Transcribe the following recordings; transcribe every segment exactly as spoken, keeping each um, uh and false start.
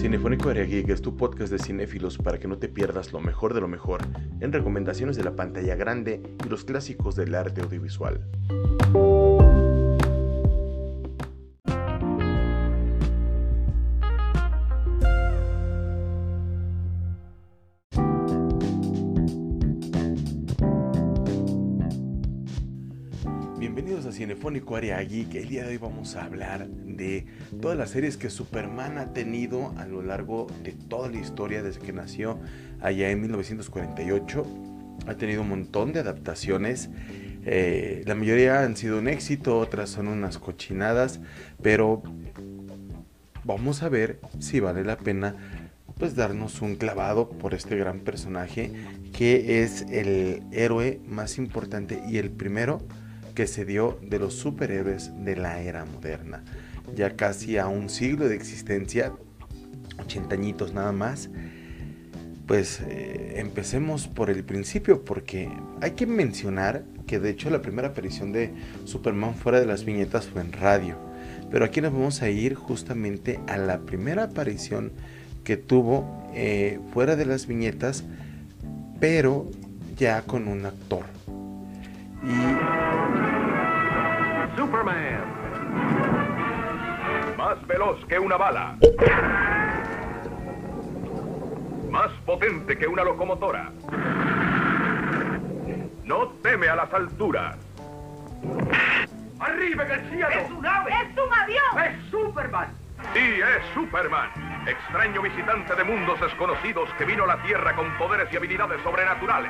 Cinefónico Área Geek es tu podcast de cinéfilos para que no te pierdas lo mejor de lo mejor en recomendaciones de la pantalla grande y los clásicos del arte audiovisual. Bienvenidos a Cinefónico Área Geek. El día de hoy vamos a hablar de todas las series que Superman ha tenido a lo largo de toda la historia desde que nació allá en mil novecientos cuarenta y ocho. Ha tenido un montón de adaptaciones, eh, la mayoría han sido un éxito, otras son unas cochinadas, pero vamos a ver si vale la pena pues darnos un clavado por este gran personaje que es el héroe más importante y el primero que se dio de los superhéroes de la era moderna. Ya casi a un siglo de existencia, ochenta añitos nada más. Pues eh, empecemos por el principio, porque hay que mencionar que de hecho la primera aparición de Superman fuera de las viñetas fue en radio. Pero aquí nos vamos a ir justamente a la primera aparición que tuvo eh, fuera de las viñetas, pero ya con un actor. Y Superman, más veloz que una bala, más potente que una locomotora, no teme a las alturas. ¡Arriba en el cielo! ¡Es un ave! ¡Es un avión! ¡Es Superman! Sí, es Superman, extraño visitante de mundos desconocidos que vino a la Tierra con poderes y habilidades sobrenaturales.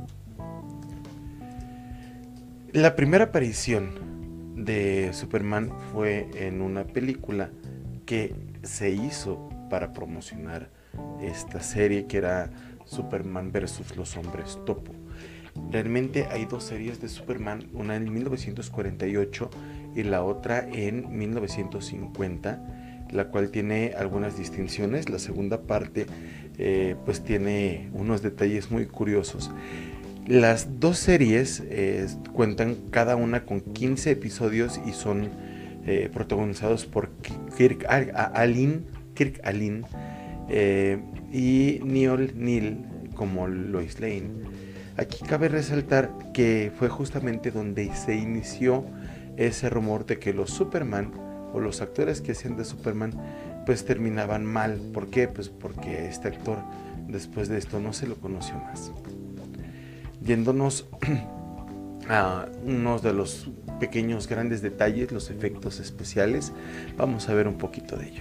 La primera aparición de Superman fue en una película que se hizo para promocionar esta serie, que era Superman versus los Hombres Topo. Realmente hay dos series de Superman, una en mil novecientos cuarenta y ocho y la otra en mil novecientos cincuenta, la cual tiene algunas distinciones. La segunda parte eh, pues tiene unos detalles muy curiosos. Las dos series eh, cuentan cada una con quince episodios y son eh, protagonizados por Kirk Alyn, Kirk Alyn eh, y Neil Neal como Lois Lane. Aquí cabe resaltar que fue justamente donde se inició ese rumor de que los Superman o los actores que hacían de Superman pues terminaban mal. ¿Por qué? Pues porque este actor después de esto no se lo conoció más. Yéndonos a unos de los pequeños grandes detalles, los efectos especiales, vamos a ver un poquito de ello.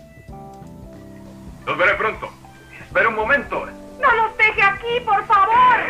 Los veré pronto. Espera un momento. ¡No los deje aquí, por favor!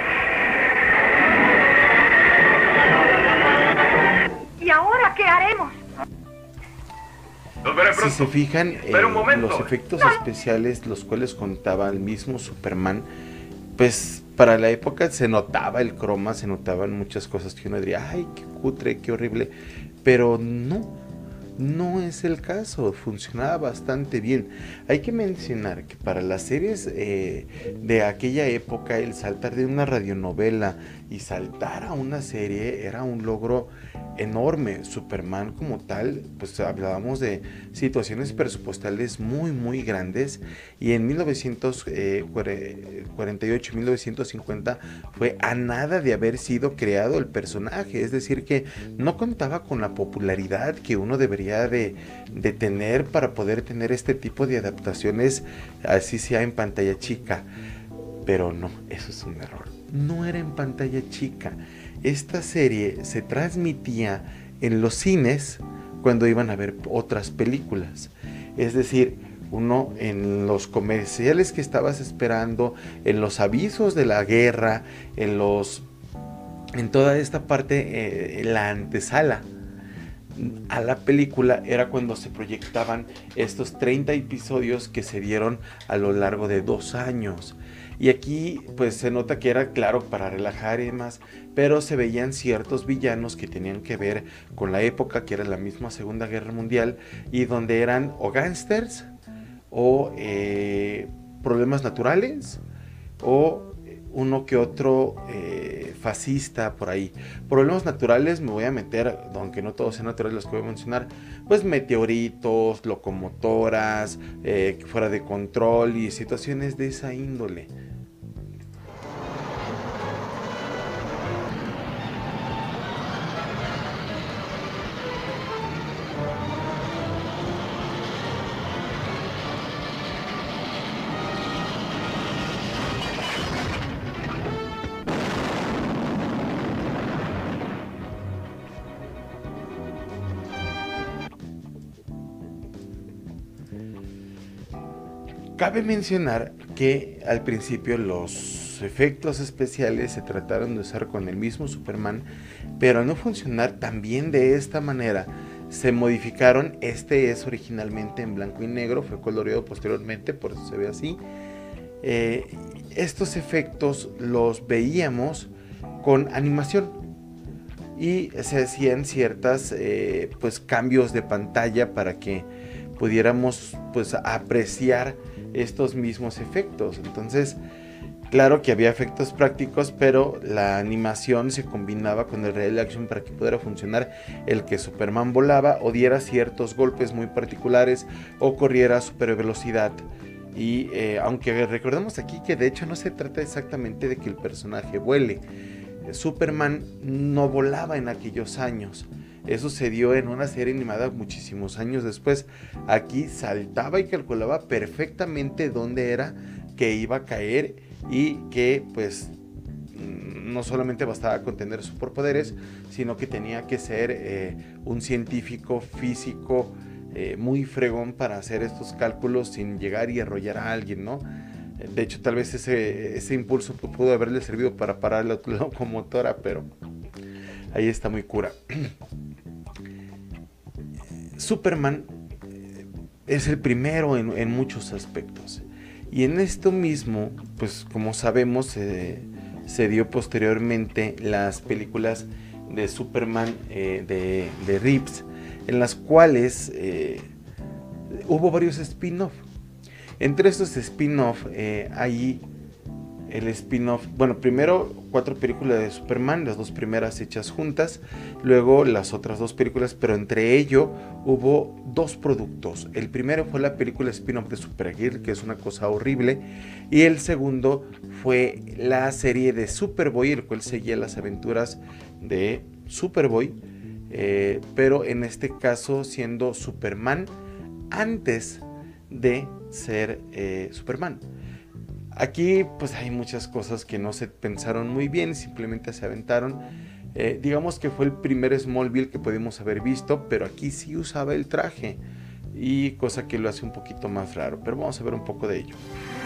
¿Y ahora qué haremos? Los veré pronto. Si se fijan, eh, Espera un momento. los efectos especiales, los cuales contaba el mismo Superman, pues para la época se notaba el croma, se notaban muchas cosas que uno diría, ay, qué cutre, qué horrible, pero no, no es el caso, funcionaba bastante bien. Hay que mencionar que para las series eh, de aquella época, el saltar de una radionovela y saltar a una serie era un logro enorme. Superman como tal, pues hablábamos de situaciones presupuestales muy muy grandes, y en mil novecientos cuarenta y ocho y mil novecientos cincuenta fue a nada de haber sido creado el personaje, es decir que no contaba con la popularidad que uno debería de, de tener para poder tener este tipo de adaptaciones, así sea en pantalla chica. Pero no, eso es un error, no era en pantalla chica. Esta serie se transmitía en los cines cuando iban a ver otras películas. Es decir, uno en los comerciales que estabas esperando, en los avisos de la guerra, en los, en toda esta parte, eh, la antesala a la película era cuando se proyectaban estos treinta episodios que se dieron a lo largo de dos años. Y aquí pues se nota que era, claro, para relajar y demás, pero se veían ciertos villanos que tenían que ver con la época, que era la misma Segunda Guerra Mundial, y donde eran o gángsters o eh, problemas naturales o uno que otro eh, fascista por ahí. Problemas naturales me voy a meter, aunque no todos sean naturales los que voy a mencionar, pues meteoritos, locomotoras, eh, fuera de control y situaciones de esa índole. Cabe mencionar que al principio los efectos especiales se trataron de usar con el mismo Superman, pero al no funcionar tan bien de esta manera, se modificaron. Este es originalmente en blanco y negro, fue coloreado posteriormente, por eso se ve así. Eh, estos efectos los veíamos con animación y se hacían ciertas eh, pues cambios de pantalla para que pudiéramos pues apreciar estos mismos efectos. Entonces, claro que había efectos prácticos, pero la animación se combinaba con el real action para que pudiera funcionar el que Superman volaba o diera ciertos golpes muy particulares o corriera a super velocidad. Y eh, aunque recordemos aquí que de hecho no se trata exactamente de que el personaje vuele, Superman no volaba en aquellos años. Eso se dio en una serie animada muchísimos años después. Aquí saltaba y calculaba perfectamente dónde era que iba a caer y que pues no solamente bastaba con tener superpoderes, sino que tenía que ser eh, un científico físico eh, muy fregón para hacer estos cálculos sin llegar y arrollar a alguien, ¿no? De hecho, tal vez ese, ese impulso pudo haberle servido para parar la locomotora, pero ahí está muy cura. Superman es el primero en, en muchos aspectos. Y en esto mismo, pues como sabemos, eh, se dio posteriormente las películas de Superman eh, de, de Reeves, en las cuales eh, hubo varios spin-off. Entre estos spin-off eh, hay el spin-off, bueno, primero cuatro películas de Superman, las dos primeras hechas juntas, luego las otras dos películas, pero entre ello hubo dos productos. El primero fue la película spin-off de Supergirl, que es una cosa horrible, y el segundo fue la serie de Superboy, el cual seguía las aventuras de Superboy, eh, pero en este caso siendo Superman antes de ser eh, Superman. Aquí pues hay muchas cosas que no se pensaron muy bien, simplemente se aventaron. Eh, digamos que fue el primer Smallville que pudimos haber visto, pero aquí sí usaba el traje, y cosa que lo hace un poquito más raro, pero vamos a ver un poco de ello.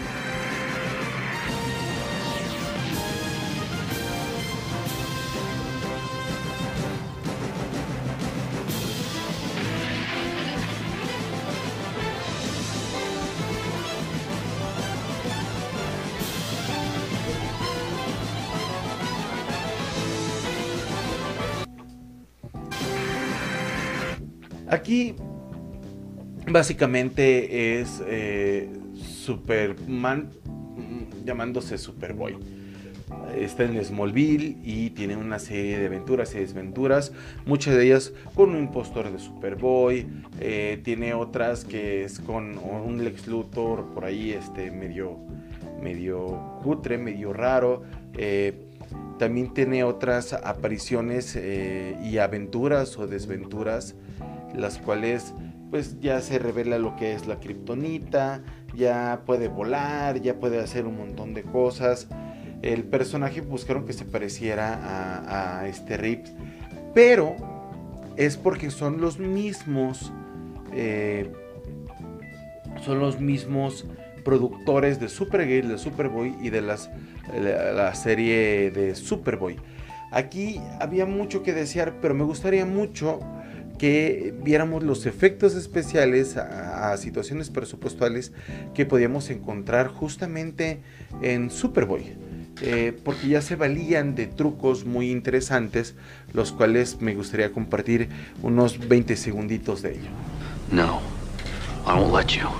Aquí básicamente es eh, Superman llamándose Superboy. Está en Smallville y tiene una serie de aventuras y desventuras, muchas de ellas con un impostor de Superboy, eh, tiene otras que es con un Lex Luthor por ahí este, medio, medio cutre, medio raro. Eh, también tiene otras apariciones eh, y aventuras o desventuras, las cuales pues ya se revela lo que es la kriptonita, ya puede volar, ya puede hacer un montón de cosas. El personaje buscaron que se pareciera a, a este Reeves, pero es porque son los mismos eh, son los mismos productores de Supergirl, de Superboy y de las, la, la serie de Superboy. Aquí había mucho que desear, pero me gustaría mucho que viéramos los efectos especiales a, a situaciones presupuestales que podíamos encontrar justamente en Superboy, eh, porque ya se valían de trucos muy interesantes, los cuales me gustaría compartir unos veinte segunditos de ello. No, I won't let you.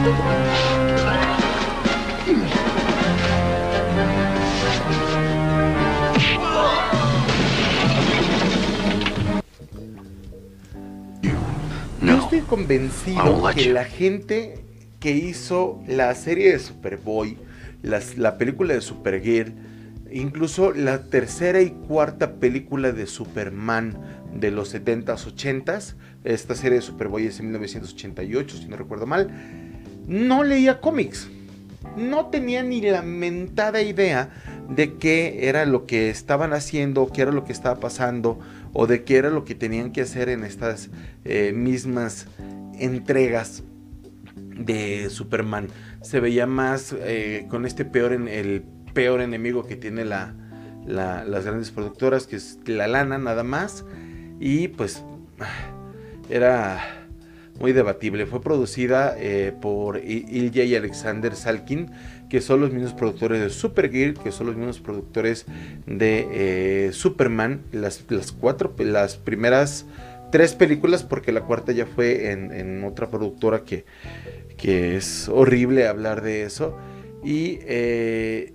Yo estoy convencido que la gente que hizo la serie de Superboy, las, la película de Supergirl, incluso la tercera y cuarta película de Superman de los setentas, ochentas, esta serie de Superboy es en mil novecientos ochenta y ocho, si no recuerdo mal, no leía cómics. No tenía ni la mentada idea de qué era lo que estaban haciendo, qué era lo que estaba pasando, o de qué era lo que tenían que hacer en estas eh, mismas entregas de Superman. Se veía más eh, con este peor en, el peor enemigo que tiene la, la, las grandes productoras, que es la lana nada más, y pues era muy debatible. Fue producida eh, por Ilya y Alexander Salkin, que son los mismos productores de Supergirl, que son los mismos productores de eh, Superman, las, las cuatro, las primeras tres películas, porque la cuarta ya fue en, en otra productora que, que es horrible hablar de eso, y eh,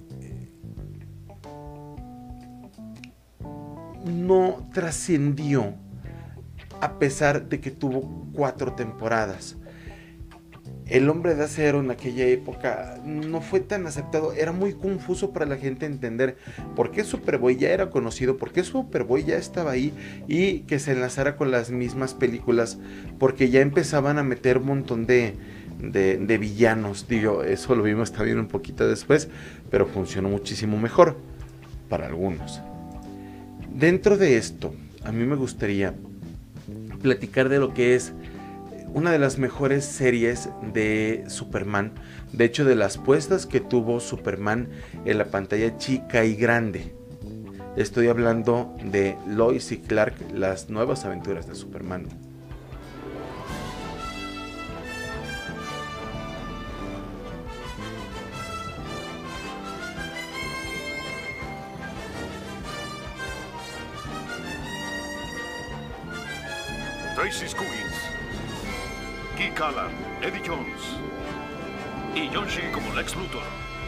no trascendió a pesar de que tuvo cuatro temporadas. El Hombre de Acero en aquella época no fue tan aceptado, era muy confuso para la gente entender por qué Superboy ya era conocido, por qué Superboy ya estaba ahí y que se enlazara con las mismas películas, porque ya empezaban a meter un montón de, de, de villanos. Digo, eso lo vimos también un poquito después, pero funcionó muchísimo mejor para algunos. Dentro de esto, a mí me gustaría platicar de lo que es una de las mejores series de Superman, de hecho de las puestas que tuvo Superman en la pantalla chica y grande. Estoy hablando de Lois y Clark, las nuevas aventuras de Superman. Tracy Scoggins, Guy Callan, Eddie Jones y John Shee como Lex Luthor.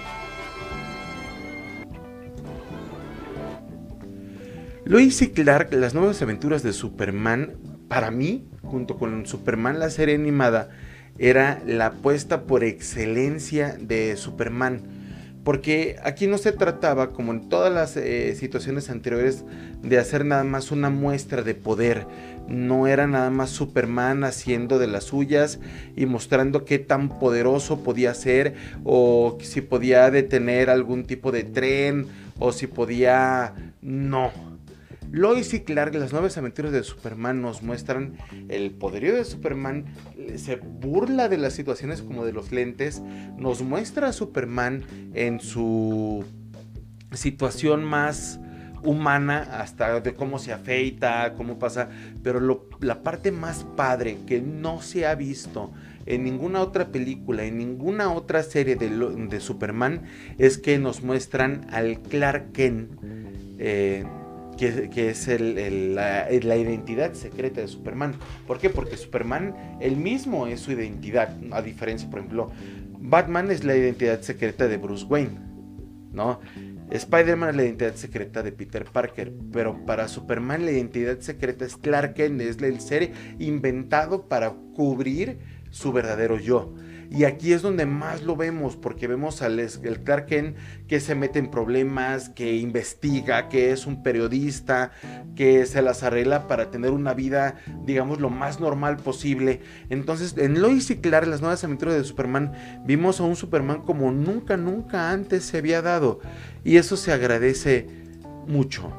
Lois y Clark, las nuevas aventuras de Superman, para mí, junto con Superman la serie animada, era la apuesta por excelencia de Superman. Porque aquí no se trataba, como en todas las eh, situaciones anteriores, de hacer nada más una muestra de poder. No era nada más Superman haciendo de las suyas y mostrando qué tan poderoso podía ser, o si podía detener algún tipo de tren, o si podía... No. Lois y Clark, las nuevas aventuras de Superman, nos muestran el poderío de Superman, se burla de las situaciones como de los lentes, nos muestra a Superman en su situación más humana, hasta de cómo se afeita, cómo pasa, pero lo, la parte más padre que no se ha visto en ninguna otra película, en ninguna otra serie de, de Superman, es que nos muestran al Clark Kent, eh, Que, que es el, el, la, la identidad secreta de Superman. ¿Por qué? Porque Superman él mismo es su identidad, a diferencia, por ejemplo, Batman es la identidad secreta de Bruce Wayne, ¿no? Spider-Man es la identidad secreta de Peter Parker, pero para Superman la identidad secreta es Clark Kent, es el ser inventado para cubrir su verdadero yo. Y aquí es donde más lo vemos, porque vemos al el Clark Kent que se mete en problemas, que investiga, que es un periodista, que se las arregla para tener una vida, digamos, lo más normal posible. Entonces, en Lois y Clark, las nuevas aventuras de Superman, vimos a un Superman como nunca, nunca antes se había dado. Y eso se agradece mucho.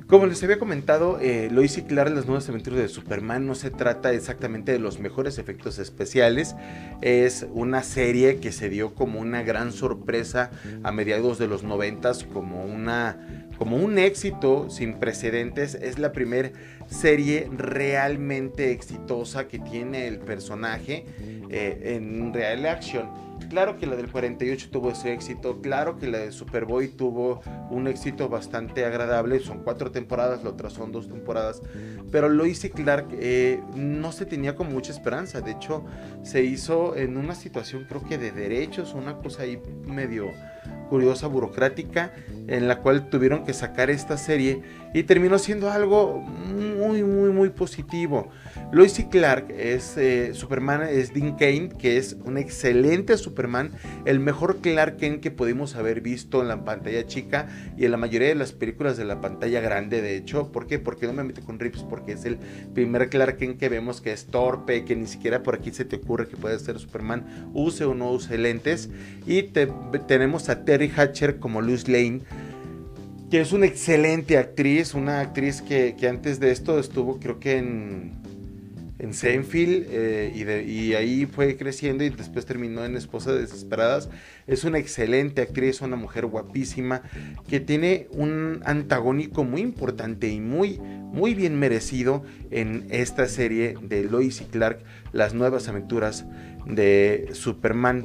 Como les había comentado, eh, Lois y Clark, las nuevas aventuras de Superman, no se trata exactamente de los mejores efectos especiales. Es una serie que se dio como una gran sorpresa a mediados de los noventas, como, una, como un éxito sin precedentes. Es la primera serie realmente exitosa que tiene el personaje eh, en real action. Claro que la del cuarenta y ocho tuvo ese éxito, claro que la de Superboy tuvo un éxito bastante agradable, son cuatro temporadas, la otra son dos temporadas, pero Lois y Clark eh, no se tenía con mucha esperanza. De hecho se hizo en una situación, creo que de derechos, una cosa ahí medio curiosa, burocrática, en la cual tuvieron que sacar esta serie y terminó siendo algo muy muy muy positivo. Lois y Clark es eh, Superman, es Dean Cain, que es un excelente Superman, el mejor Clark Kent que pudimos haber visto en la pantalla chica y en la mayoría de las películas de la pantalla grande. De hecho, ¿por qué? Porque no me meto con Reeves, porque es el primer Clark Kent que vemos que es torpe, que ni siquiera por aquí se te ocurre que puede ser Superman, use o no use lentes. Y te, tenemos a Terry Hatcher como Lois Lane, que es una excelente actriz, una actriz que, que antes de esto estuvo creo que en, en Seinfeld eh, y, de, y ahí fue creciendo y después terminó en Esposas Desesperadas. Es una excelente actriz, una mujer guapísima que tiene un antagónico muy importante y muy, muy bien merecido en esta serie de Lois y Clark, las nuevas aventuras de Superman.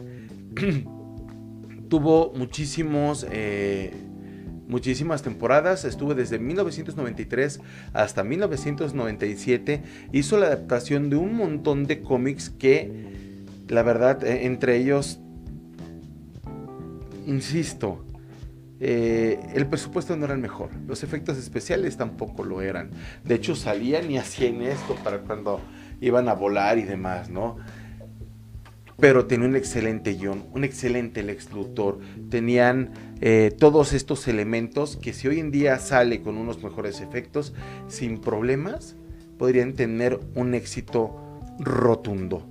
Tuvo muchísimos... Eh, muchísimas temporadas, estuvo desde mil novecientos noventa y tres hasta mil novecientos noventa y siete, hizo la adaptación de un montón de cómics que, la verdad, eh, entre ellos, insisto, eh, el presupuesto no era el mejor, los efectos especiales tampoco lo eran, de hecho salían y hacían esto para cuando iban a volar y demás, ¿no? Pero tenía un excelente guión, un excelente Lex Luthor, tenían eh, todos estos elementos que si hoy en día sale con unos mejores efectos, sin problemas, podrían tener un éxito rotundo.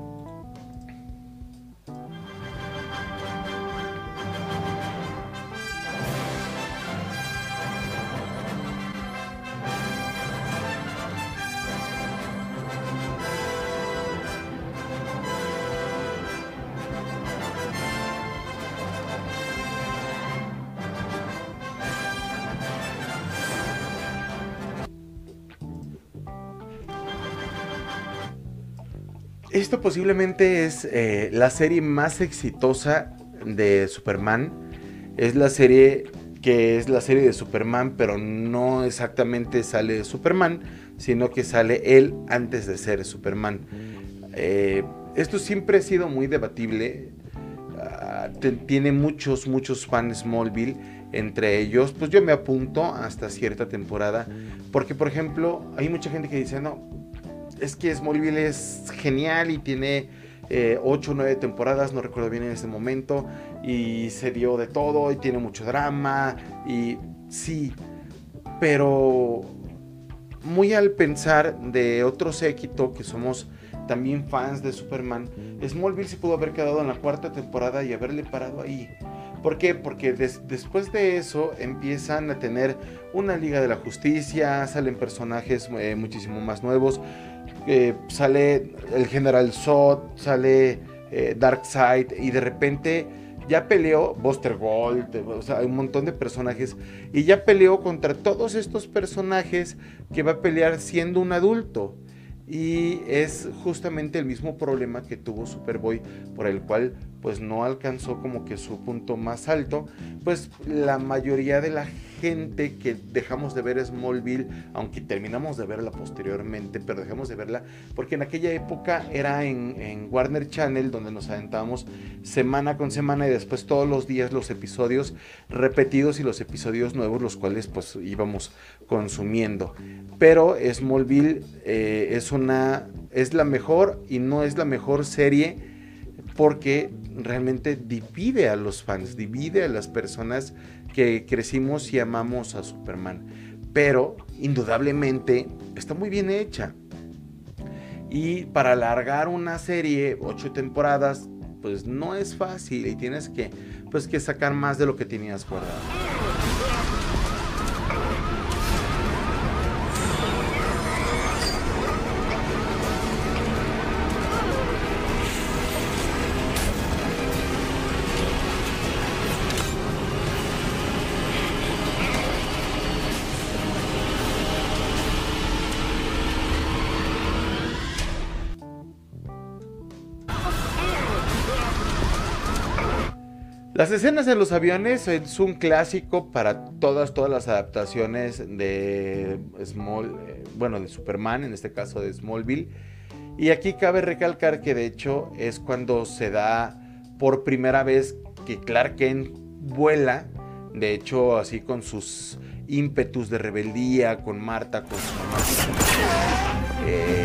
Esto posiblemente es eh, la serie más exitosa de Superman. Es la serie que es la serie de Superman, pero no exactamente sale de Superman, sino que sale él antes de ser Superman. Eh, esto siempre ha sido muy debatible. Uh, tiene muchos, muchos fans Smallville. Entre ellos, pues yo me apunto hasta cierta temporada. Porque, por ejemplo, hay mucha gente que dice, no, es que Smallville es genial y tiene eh, ocho o nueve temporadas, no recuerdo bien en ese momento, y se dio de todo y tiene mucho drama, y sí, pero muy al pensar de otro séquito que somos también fans de Superman, Smallville se pudo haber quedado en la cuarta temporada y haberle parado ahí. ¿Por qué? Porque des, después de eso empiezan a tener una Liga de la Justicia, salen personajes eh, muchísimo más nuevos, eh, sale el General Zod, sale eh, Darkseid y de repente ya peleó Buster Gold, o sea, hay un montón de personajes y ya peleó contra todos estos personajes que va a pelear siendo un adulto. Y es justamente el mismo problema que tuvo Superboy, por el cual pues no alcanzó como que su punto más alto. Pues la mayoría de la gente que dejamos de ver Smallville, aunque terminamos de verla posteriormente, pero dejamos de verla porque en aquella época era en, en Warner Channel, donde nos aventábamos semana con semana y después todos los días los episodios repetidos y los episodios nuevos, los cuales pues íbamos consumiendo. Pero Smallville eh, es una es la mejor y no es la mejor serie porque realmente divide a los fans, divide a las personas que crecimos y amamos a Superman, pero indudablemente está muy bien hecha. Y para alargar una serie, ocho temporadas, pues no es fácil y tienes que, pues, que sacar más de lo que tenías guardado. Las escenas en los aviones es un clásico para todas, todas las adaptaciones de Small, eh, bueno, de Superman, en este caso de Smallville. Y aquí cabe recalcar que de hecho es cuando se da por primera vez que Clark Kent vuela, de hecho así con sus ímpetus de rebeldía, con Marta, con su mamá. Eh,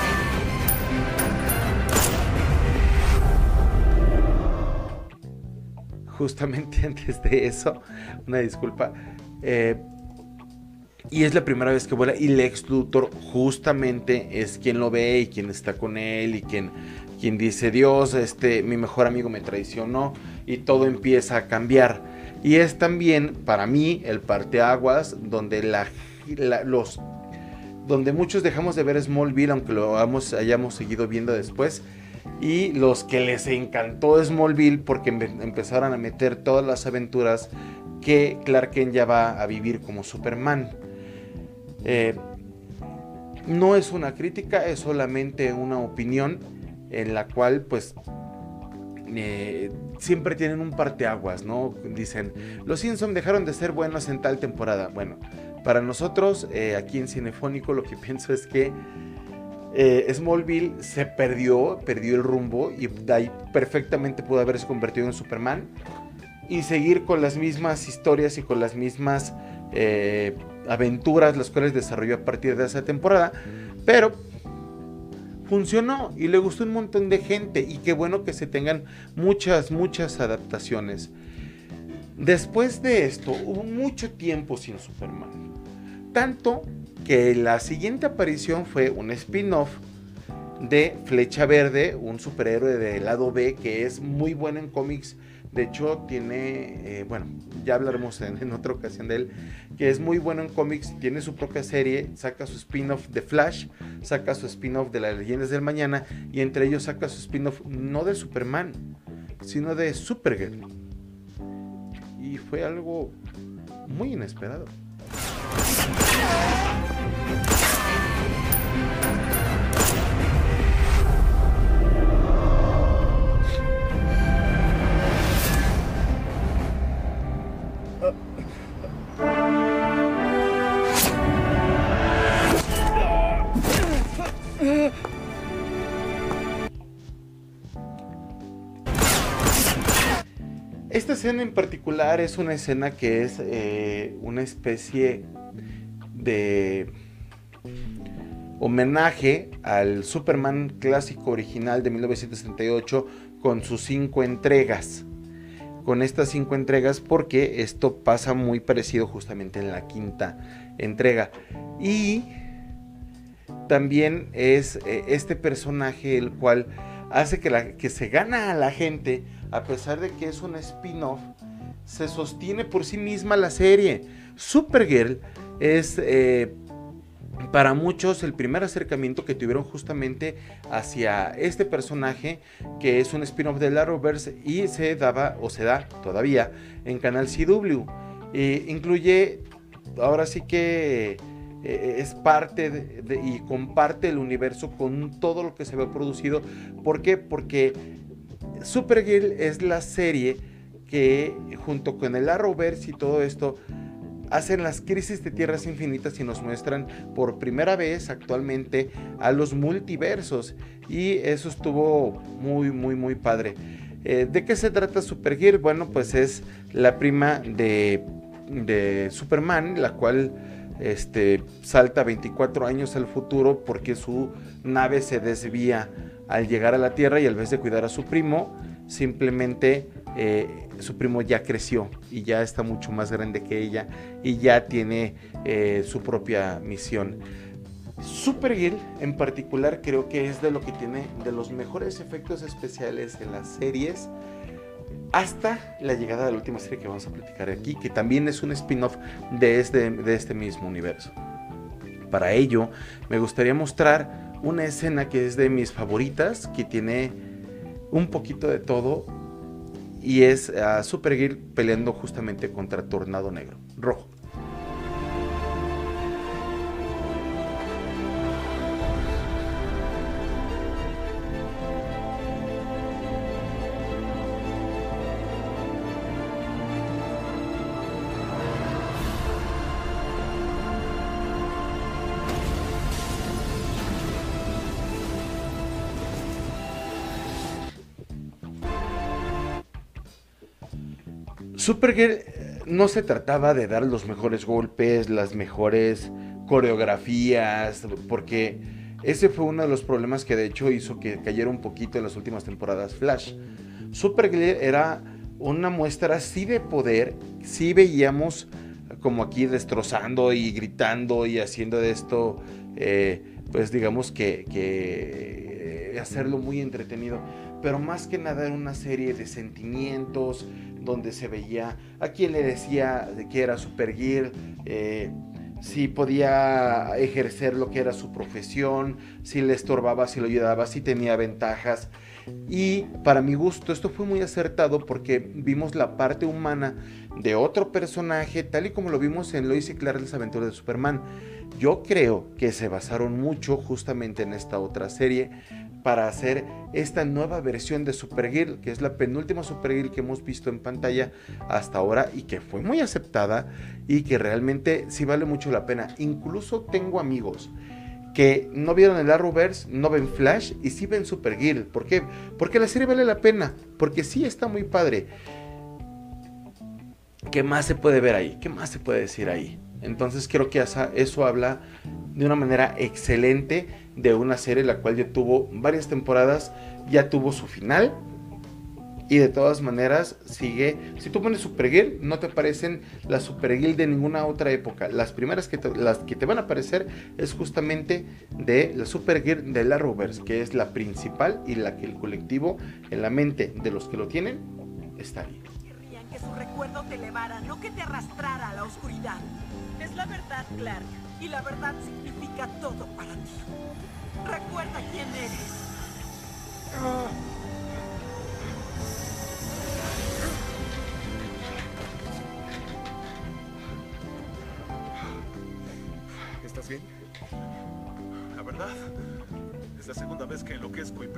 justamente antes de eso, una disculpa, eh, y es la primera vez que vuela y Lex Luthor justamente es quien lo ve y quien está con él y quien, quien dice, Dios, este, mi mejor amigo me traicionó, y todo empieza a cambiar. Y es también para mí el parteaguas donde la, la, los donde muchos dejamos de ver Smallville, aunque lo hemos, hayamos seguido viendo después, y los que les encantó Smallville porque empezaron a meter todas las aventuras que Clark Kent ya va a vivir como Superman. Eh, no es una crítica, es solamente una opinión en la cual pues eh, siempre tienen un parteaguas, ¿no? Dicen, los Simpson dejaron de ser buenos en tal temporada. Bueno, para nosotros eh, aquí en Cinefónico lo que pienso es que eh, Smallville se perdió, perdió el rumbo y de ahí perfectamente pudo haberse convertido en Superman y seguir con las mismas historias y con las mismas eh, aventuras las cuales desarrolló a partir de esa temporada, pero funcionó y le gustó un montón de gente y qué bueno que se tengan muchas, muchas adaptaciones. Después de esto hubo mucho tiempo sin Superman, tanto que la siguiente aparición fue un spin-off de Flecha Verde, un superhéroe del lado B que es muy bueno en cómics. De hecho tiene, eh, bueno, ya hablaremos en, en otra ocasión de él, que es muy bueno en cómics, tiene su propia serie, saca su spin-off de Flash, saca su spin-off de las Leyendas del Mañana, y entre ellos saca su spin-off no de Superman, sino de Supergirl. Y fue algo muy inesperado. Esta escena en particular es una escena que es eh, una especie de homenaje al Superman clásico original de mil novecientos setenta y ocho con sus cinco entregas. Con estas cinco entregas porque esto pasa muy parecido justamente en la quinta entrega. Y también es eh, este personaje el cual hace que, la, que se gana a la gente, a pesar de que es un spin-off, se sostiene por sí misma la serie. Supergirl es eh, para muchos el primer acercamiento que tuvieron justamente hacia este personaje, que es un spin-off de Arrowverse y se daba o se da todavía en Canal C W. Eh, incluye, ahora sí que eh, es parte de, de, y comparte el universo con todo lo que se ve producido. ¿Por qué? Porque Supergirl es la serie que junto con el Arrowverse y todo esto hacen las crisis de Tierras Infinitas y nos muestran por primera vez actualmente a los multiversos, y eso estuvo muy muy muy padre. Eh, ¿de qué se trata Supergirl? Bueno, pues es la prima de, de Superman, la cual este, salta veinticuatro años al futuro porque su nave se desvía al llegar a la Tierra, y en vez de cuidar a su primo, simplemente eh, su primo ya creció y ya está mucho más grande que ella y ya tiene eh, su propia misión. Supergirl en particular creo que es de lo que tiene de los mejores efectos especiales en las series, hasta la llegada de la última serie que vamos a platicar aquí, que también es un spin-off de este, de este mismo universo. Para ello me gustaría mostrar una escena que es de mis favoritas, que tiene un poquito de todo, y es a Supergirl peleando justamente contra Tornado Negro Rojo. Supergirl no se trataba de dar los mejores golpes, las mejores coreografías, porque ese fue uno de los problemas que de hecho hizo que cayera un poquito en las últimas temporadas Flash. Supergirl era una muestra sí de poder, sí veíamos como aquí destrozando y gritando y haciendo de esto, eh, pues digamos que, que eh, hacerlo muy entretenido, pero más que nada era una serie de sentimientos donde se veía a quien le decía que era Supergirl, eh, si podía ejercer lo que era su profesión, si le estorbaba, si lo ayudaba, si tenía ventajas. Y para mi gusto esto fue muy acertado porque vimos la parte humana de otro personaje tal y como lo vimos en Lois y Clark, las aventuras de Superman. Yo creo que se basaron mucho justamente en esta otra serie para hacer esta nueva versión de Supergirl, que es la penúltima Supergirl que hemos visto en pantalla hasta ahora y que fue muy aceptada y que realmente sí vale mucho la pena. Incluso tengo amigos que no vieron el Arrowverse, no ven Flash y sí ven Supergirl. ¿Por qué? Porque la serie vale la pena, porque sí está muy padre. ¿Qué más se puede ver ahí? ¿Qué más se puede decir ahí? Entonces creo que eso habla de una manera excelente de una serie la cual ya tuvo varias temporadas, ya tuvo su final y de todas maneras sigue. Si tú pones Supergirl, no te aparecen las Supergirl de ninguna otra época. Las primeras que te, las que te van a aparecer es justamente de la Supergirl de la Arrowverse, que es la principal y la que el colectivo en la mente de los que lo tienen está ahí. Querrían que su recuerdo te elevara, no que te arrastrara a la oscuridad. Es la verdad, Clark, y la verdad significa todo para ti. Recuerda quién eres. ¿Estás bien? La verdad, es la segunda vez que enloquezco y...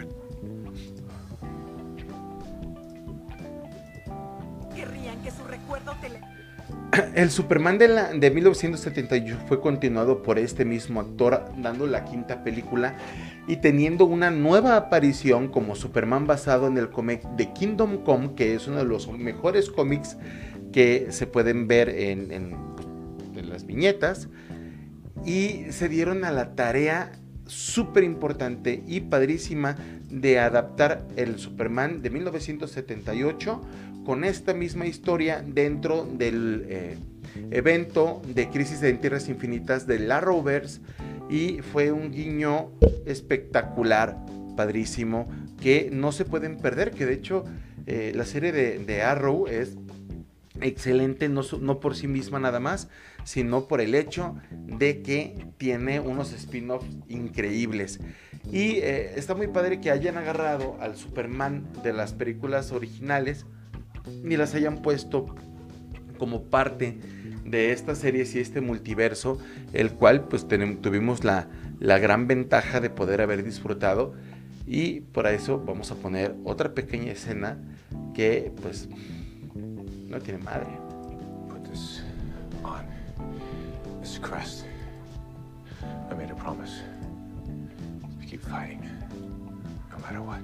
Querrían que su recuerdo te elevara. El Superman de, la, de mil novecientos setenta y ocho fue continuado por este mismo actor, dando la quinta película y teniendo una nueva aparición como Superman basado en el cómic de Kingdom Come, que es uno de los mejores cómics que se pueden ver en, en, en las viñetas. Y se dieron a la tarea súper importante y padrísima de adaptar el Superman de mil novecientos setenta y ocho con esta misma historia dentro del eh, evento de Crisis en Tierras Infinitas del Arrowverse, y fue un guiño espectacular, padrísimo, que no se pueden perder, que de hecho eh, la serie de, de Arrow es excelente, no, no por sí misma nada más, sino por el hecho de que tiene unos spin-offs increíbles. Y eh, está muy padre que hayan agarrado al Superman de las películas originales y las hayan puesto como parte de estas series y este multiverso, el cual pues tenemos, tuvimos la, la gran ventaja de poder haber disfrutado. Y por eso vamos a poner otra pequeña escena que pues no tiene madre. Put this on this crest. I made a promise to keep fighting, no matter what.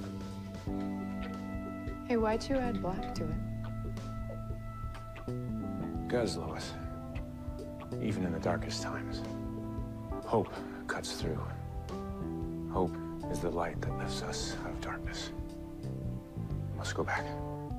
Hey, why'd you add black to it? Because, Lois, even in the darkest times, hope cuts through. Hope is the light that lifts us out of darkness. We must go back.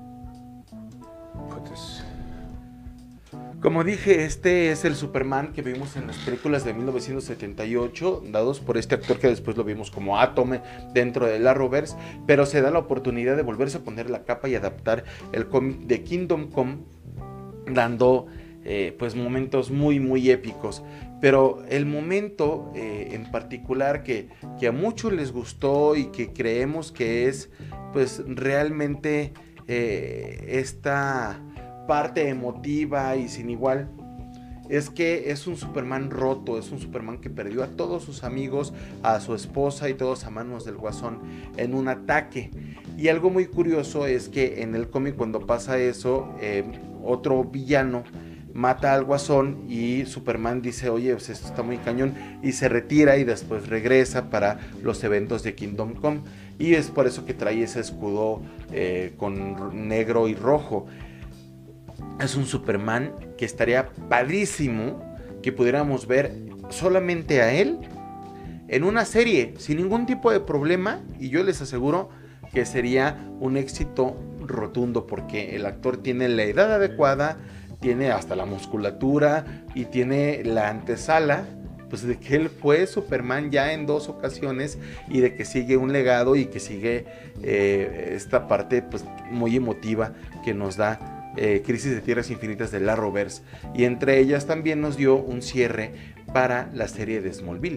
Put this... Como dije, este es el Superman que vimos en las películas de mil novecientos setenta y ocho, dados por este actor que después lo vimos como Atom dentro del Arrowverse, pero se da la oportunidad de volverse a poner la capa y adaptar el cómic de Kingdom Come, dando eh, pues momentos muy muy épicos. Pero el momento eh, en particular que, que a muchos les gustó y que creemos que es pues realmente eh, esta parte emotiva y sin igual, es que es un Superman roto, es un Superman que perdió a todos sus amigos, a su esposa y todos a manos del Guasón en un ataque. Y algo muy curioso es que en el cómic, cuando pasa eso, eh, otro villano mata al Guasón y Superman dice, oye, pues esto está muy cañón, y se retira y después regresa para los eventos de Kingdom Come, y es por eso que trae ese escudo eh, con negro y rojo. es un Superman que estaría padrísimo que pudiéramos ver solamente a él en una serie sin ningún tipo de problema, y yo les aseguro que sería un éxito rotundo porque el actor tiene la edad adecuada, tiene hasta la musculatura y tiene la antesala pues de que él fue Superman ya en dos ocasiones y de que sigue un legado y que sigue eh, esta parte pues muy emotiva que nos da eh, Crisis de Tierras Infinitas del Arrowverse, y entre ellas también nos dio un cierre para la serie de Smallville.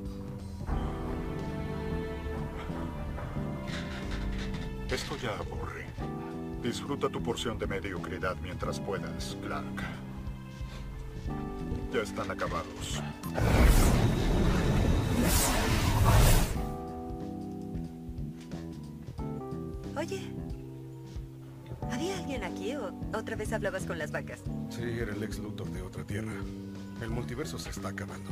Esto ya aburre. Disfruta tu porción de mediocridad mientras puedas, Clark. Ya están acabados. Oye, ¿había alguien aquí o otra vez hablabas con las vacas? Sí, era el Lex Luthor de otra tierra. El multiverso se está acabando.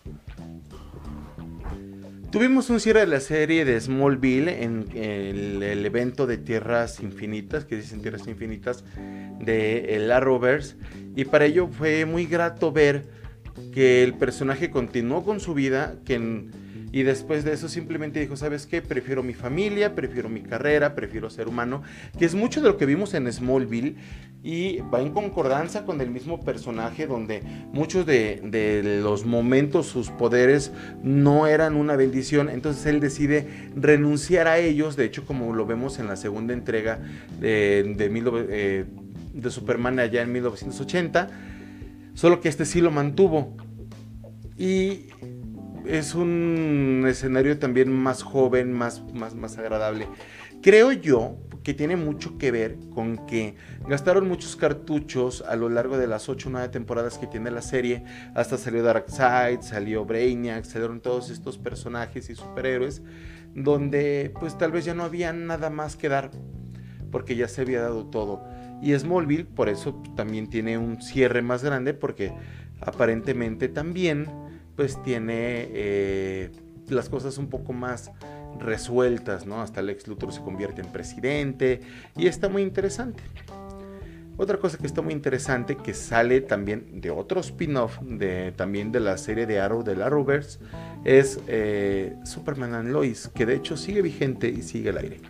Tuvimos un cierre de la serie de Smallville en el, el evento de Tierras Infinitas, que dicen Tierras Infinitas, de el Arrowverse, y para ello fue muy grato ver que el personaje continuó con su vida, que en, y después de eso simplemente dijo, ¿sabes qué? Prefiero mi familia, prefiero mi carrera, prefiero ser humano, que es mucho de lo que vimos en Smallville, y va en concordancia con el mismo personaje, donde muchos de, de los momentos sus poderes no eran una bendición, entonces él decide renunciar a ellos, de hecho como lo vemos en la segunda entrega de, de, mil, eh, de Superman allá en mil novecientos ochenta, solo que este sí lo mantuvo, y es un escenario también más joven, más, más, más agradable. Creo yo que tiene mucho que ver con que gastaron muchos cartuchos a lo largo de las ocho o nueve temporadas que tiene la serie. Hasta salió Darkseid, salió Brainiac, salieron todos estos personajes y superhéroes, donde pues tal vez ya no había nada más que dar, porque ya se había dado todo. Y Smallville por eso también tiene un cierre más grande, porque aparentemente también pues tiene eh, las cosas un poco más resueltas, ¿no? Hasta Lex Luthor se convierte en presidente y está muy interesante. Otra cosa que está muy interesante, que sale también de otro spin-off de, también de la serie de Arrow, del Arrowverse, es eh, Superman and Lois, que de hecho sigue vigente y sigue al aire.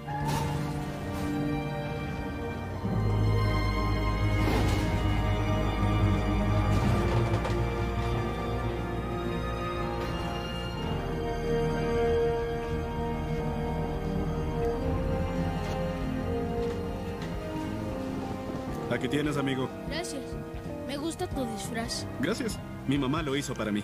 Aquí tienes, amigo. Gracias. Me gusta tu disfraz. Gracias. Mi mamá lo hizo para mí.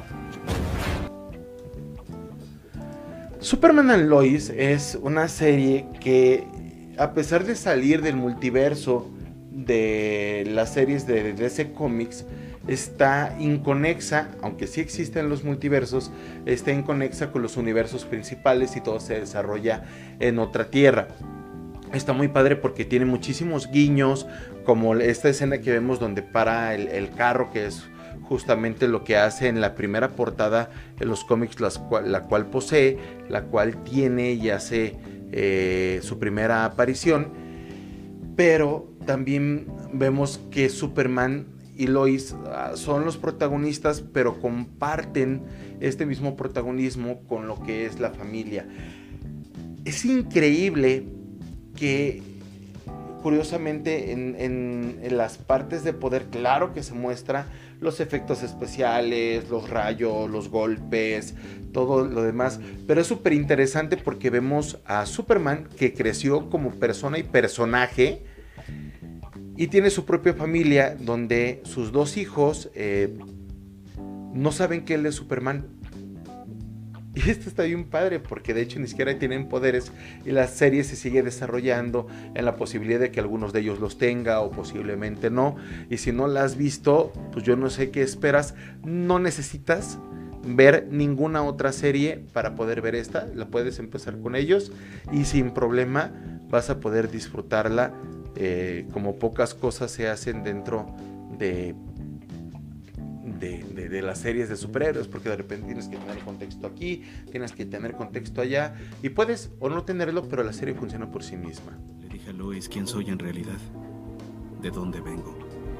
Superman and Lois es una serie que, a pesar de salir del multiverso de las series de D C Comics, está inconexa, aunque sí existen los multiversos, está inconexa con los universos principales y todo se desarrolla en otra tierra. Está muy padre porque tiene muchísimos guiños, como esta escena que vemos donde para el, el carro, que es justamente lo que hace en la primera portada en los cómics, las cual, la cual posee, la cual tiene y hace eh, su primera aparición. Pero también vemos que Superman y Lois uh, son los protagonistas, pero comparten este mismo protagonismo con lo que es la familia. Es increíble que, curiosamente, en, en, en las partes de poder, claro que se muestra los efectos especiales, los rayos, los golpes, todo lo demás, pero es súper interesante porque vemos a Superman que creció como persona y personaje y tiene su propia familia, donde sus dos hijos eh, no saben que él es Superman. Y esto está bien padre porque de hecho ni siquiera tienen poderes y la serie se sigue desarrollando en la posibilidad de que algunos de ellos los tenga o posiblemente no. Y si no la has visto, pues yo no sé qué esperas. No necesitas ver ninguna otra serie para poder ver esta. La puedes empezar con ellos y sin problema vas a poder disfrutarla eh, como pocas cosas se hacen dentro de... De, de, de las series de superhéroes, porque de repente tienes que tener contexto aquí, tienes que tener contexto allá, y puedes o no tenerlo, pero la serie funciona por sí misma. Le dije a Lois quién soy en realidad. de dónde vengo.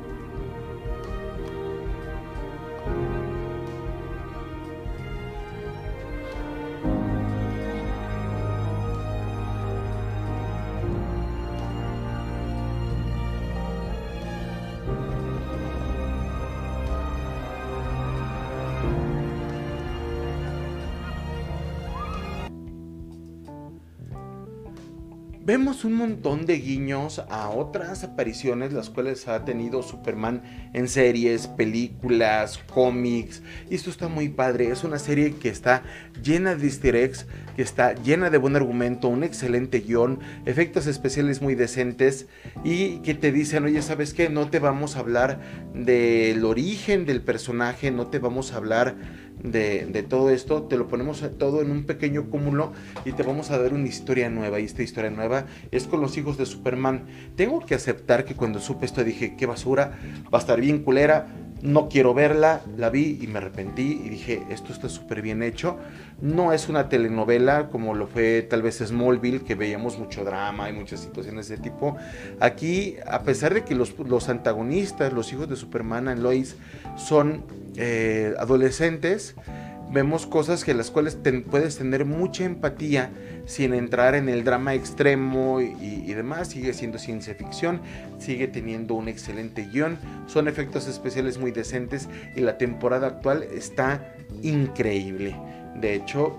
Vemos un montón de guiños a otras apariciones las cuales ha tenido Superman en series, películas, cómics, y esto está muy padre. Es una serie que está llena de easter eggs, que está llena de buen argumento, un excelente guión, efectos especiales muy decentes, y que te dicen, oye, ¿sabes qué? No te vamos a hablar del origen del personaje, no te vamos a hablar de, de todo esto, te lo ponemos todo en un pequeño cúmulo y te vamos a dar una historia nueva, y esta historia nueva es con los hijos de Superman. Tengo que aceptar que cuando supe esto dije, qué basura, va a estar bien culera, no quiero verla. La vi y me arrepentí y dije, esto está súper bien hecho. No es una telenovela como lo fue tal vez Smallville, que veíamos mucho drama y muchas situaciones de ese tipo. Aquí, a pesar de que los, los antagonistas, los hijos de Superman y Lois, son eh, adolescentes, vemos cosas que las cuales te, puedes tener mucha empatía sin entrar en el drama extremo y, y demás. Sigue siendo ciencia ficción, sigue teniendo un excelente guión, son efectos especiales muy decentes y la temporada actual está increíble. De hecho,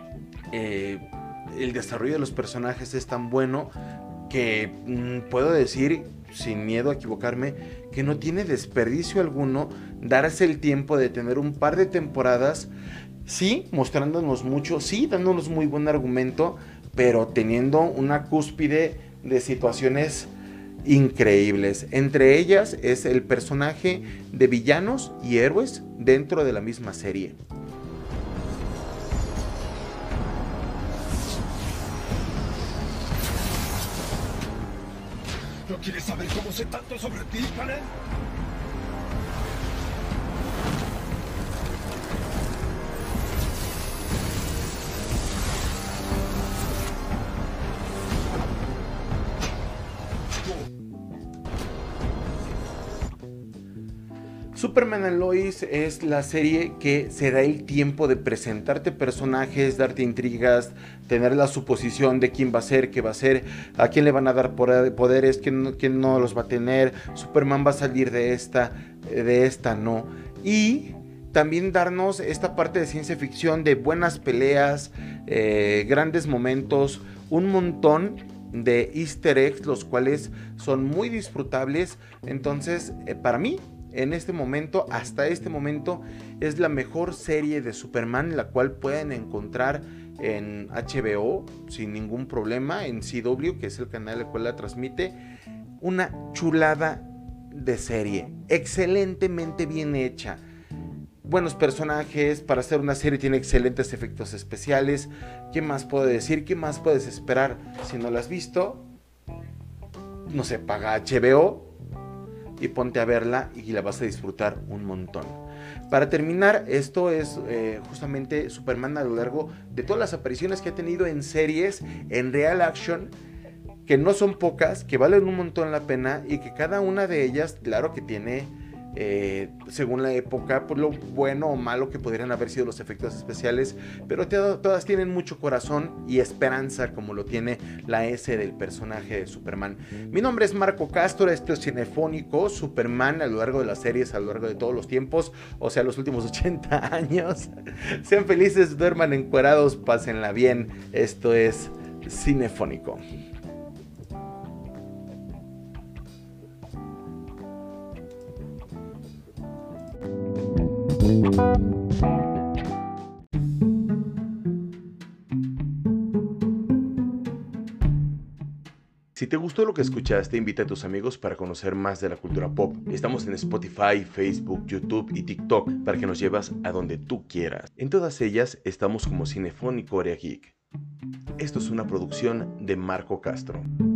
eh, el desarrollo de los personajes es tan bueno que mmm, puedo decir, sin miedo a equivocarme, que no tiene desperdicio alguno darse el tiempo de tener un par de temporadas, sí, mostrándonos mucho, sí, dándonos muy buen argumento, pero teniendo una cúspide de situaciones increíbles. Entre ellas es el personaje de villanos y héroes dentro de la misma serie. ¿No quieres saber cómo sé tanto sobre ti, Kal-El? Superman and Lois es la serie que se da el tiempo de presentarte personajes, darte intrigas, tener la suposición de quién va a ser, qué va a ser, a quién le van a dar poderes, quién no, quién no los va a tener, Superman va a salir de esta, de esta no. Y también darnos esta parte de ciencia ficción de buenas peleas, eh, grandes momentos, un montón de easter eggs, los cuales son muy disfrutables. Entonces, eh, para mí, en este momento, hasta este momento, es la mejor serie de Superman, la cual pueden encontrar en H B O sin ningún problema, en C W, que es el canal al cual la transmite. Una chulada de serie, excelentemente bien hecha, buenos personajes, para hacer una serie tiene excelentes efectos especiales. ¿Qué más puedo decir? ¿Qué más puedes esperar? Si no la has visto, no sé, paga H B O y ponte a verla y la vas a disfrutar un montón. Para terminar, esto es eh, justamente Superman a lo largo de todas las apariciones que ha tenido en series, en real action, que no son pocas, que valen un montón la pena, y que cada una de ellas, claro que tiene, eh, según la época, por lo bueno o malo que podrían haber sido los efectos especiales, pero te, todas tienen mucho corazón y esperanza, como lo tiene la S del personaje de Superman. Mi nombre es Marco Castro, esto es Cinefónico, Superman a lo largo de las series, a lo largo de todos los tiempos, o sea, los últimos ochenta años. Sean felices, duerman encuerados, pásenla bien. Esto es Cinefónico. Si te gustó lo que escuchaste, invita a tus amigos para conocer más de la cultura pop. Estamos en Spotify, Facebook, YouTube y TikTok para que nos llevas a donde tú quieras. En todas ellas estamos como Cinefónico Area Geek. Esto es una producción de Marco Castro.